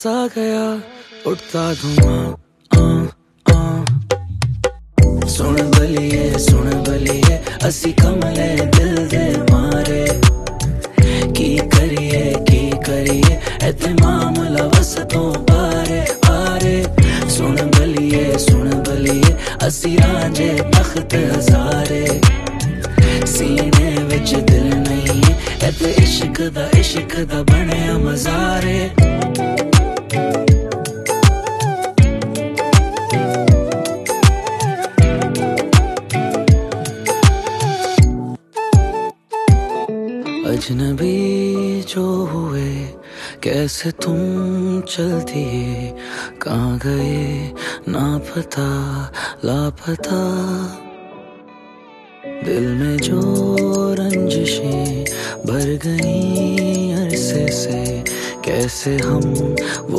सा गया उठता धुआं सुन बलिए असी कमले दिल दे मारे की करिए इते मामला वस तो पारे पारे सुन बलिए असी रांझे तख्त हजारे सीने विच दिल नहीं इते इश्क दा बने मजारे अजनबी जो हुए कैसे तुम चल दिए कहाँ गए ना पता लापता दिल में जो रंजिशें भर गई अरसे से कैसे हम